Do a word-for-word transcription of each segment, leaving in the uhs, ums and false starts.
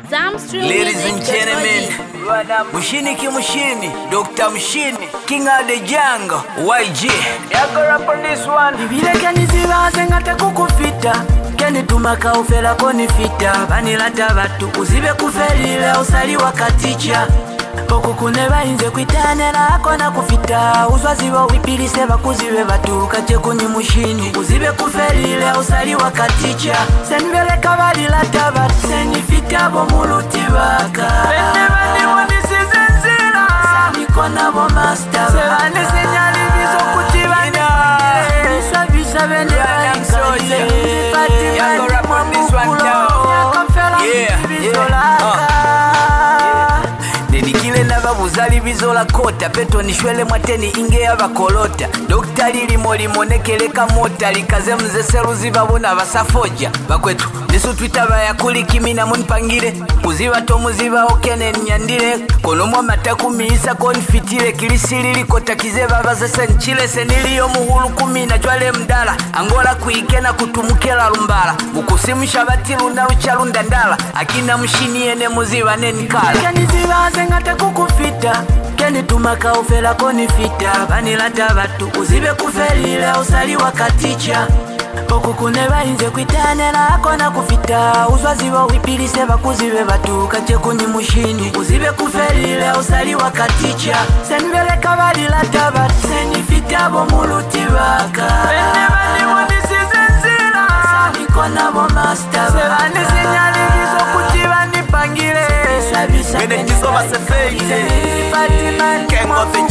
Ladies and gentlemen, Mushini ki Mushini, Doctor Mushini, King of the Jungle, Y G. Yeah, go up on this one. Vile kaniziba ngate kukufita, keni tumaka ufela konifita. Vanila tabatu uzibe kufelile usali wakaticha. Okukune bainze kwitanela akona kufita. Uzwaziwa wipilise bakuzibe batu kache kuni Mushini. Uzibe kufelile usali wakaticha. Senvele kabalila tabatu senifita bomuluti baka. Bende bani wanisize nzila sanikona bo master. Sebane senyali bizo kutibani. Bisa bisa bende bani soldier. Yeah, go rap on this one down. Yeah, yeah. Kile naba buzali bizola kota peto nishwele mwateni inge yabakolota Dokta lili moli monekeleka mota likaze mze seruzi babuna basafoja bakwetu nisu twitaba ya kulikimina munpangire kuziba tomuziba okene nyandire konomwa mataku miisa konfitire kilisili kota kizeba bazese nchile senili yo muhulu kumina jwale mdala Angola kuikena kutumukela lumbala mukusimisha batilu na uchalunda ndala akina Mushini ene muziba nenikala kaniziba ngate kukufita keni tumaka ufela konifita vanila tabatu uzibe kufelile usali wakaticha okukune bainze kwitanela akona kufita uzwaziwa wipilise bakuzibe batu kache kuni Mushini uzibe kufelile usali wakaticha senvele kabalila tabatu senifita bomuluti baka bende bani wanisize nzila sanikona bo master sebane senyali bizo kutiba nipangile Mene jizo masefeite King of the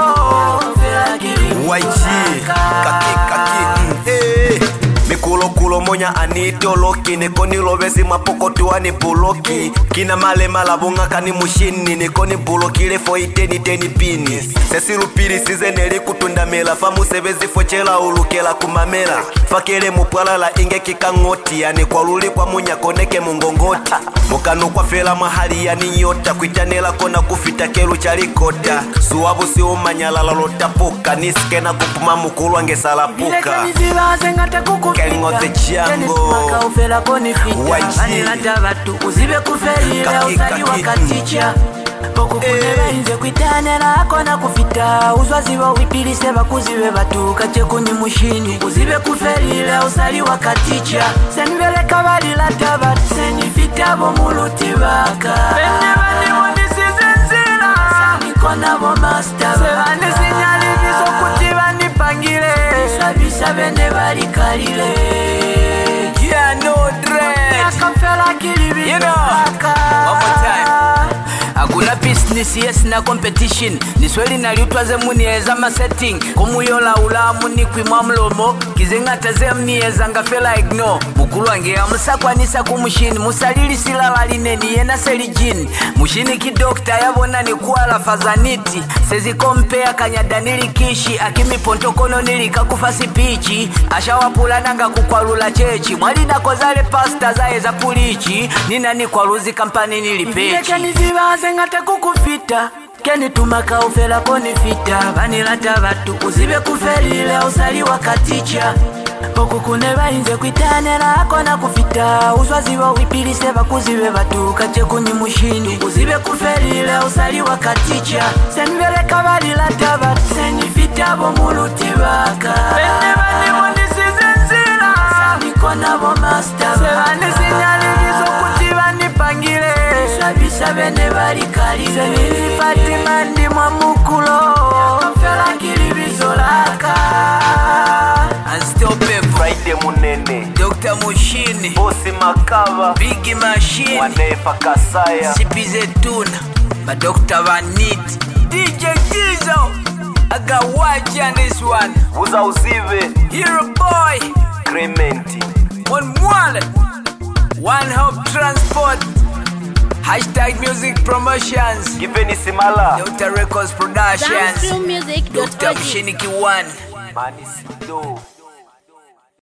Jungle Y G Kaki kaki eh Mikulo kulo monya anitoloki Nikoni lovesi mapokoti wani buloki Kina male malabunga kani Mushini Nikoni buloki lefo iteni teni pini Sesiru piri sizeneli kutunda mela Famu sebezi fochela ulukela kumamela Fakele mupwala la inge kikangoti Yani kwa luli kwa munya koneke mungongoti Mukanu kwa fela mahali yani nyota Kuitanela kona kufita kelu chalikota Suwabu si umanyala lalotapuka Niskena kupuma mukulu ange salapuka King of the Jungle ufela konifita vanila tabatu uzibe kufelile usali wakaticha okukune bainze kwitanela akona kufita uzwaziwa wipilise bakuzibe batu kache kuni Mushini uzibe kufelile usali wakaticha senvele kabalila tabatu senifita bomuluti baka bende bani wanisize nzila sanikona bo master sebane senyali bizo kutiba nipangile bisa bisa bende balikalile Yeah, no dread You know One more time Hakuna business yes na competition Nisweli naliutwaze munieza ma setting Kumuyola ulamu ni kwimwa mlomo Kizenga taze mnieza nga fela ignore Mukulu wange ya musakwa nisa kumushini Musalili silala lineni yena seli jini Mushini ki dokta yabona ni kuala fazaniti Sezi kompea kanyadanili kishi Akimi pontokono nilika kufasi pichi Asha wapula nanga kukwalula chechi Mwali na kozale pasta zae za kulichi Nina ni kwa ruzi kampani nilipechi ngate kukufita keni tumaka ufela konifita vanila tabatu uzibe kufelile usali wakaticha okukune bainze kwitanela akona kufita uzwaziwa wipilise bakuzibe batu kache kuni Mushini uzibe kufelile usali wakaticha senvele kabalila tabatu senifita bomuluti baka bende bani wanisize nzila sanikona bo master sebane senyali bizo kutiba nipangile Bisa bende balikalile Nili Fatima ndi mwa mukulo Kafela kili bizolaka Unstoppable Friday munene Doctor Mushini Bosi Makava Big Machine Wanefa Kasaya Sipize Tuna Ma Doctor Vanity D J Gizo I got watch on this one Uza uzive Hero Boy Crementi One wallet One Hope Transport Hashtag music promotions Giveni Simala Doctor Records Productions Music Doctor Mushini Kiwan Manisido